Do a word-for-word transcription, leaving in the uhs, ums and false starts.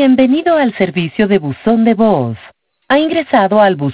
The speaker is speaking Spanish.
Bienvenido al servicio de buzón de voz. Ha ingresado al buzón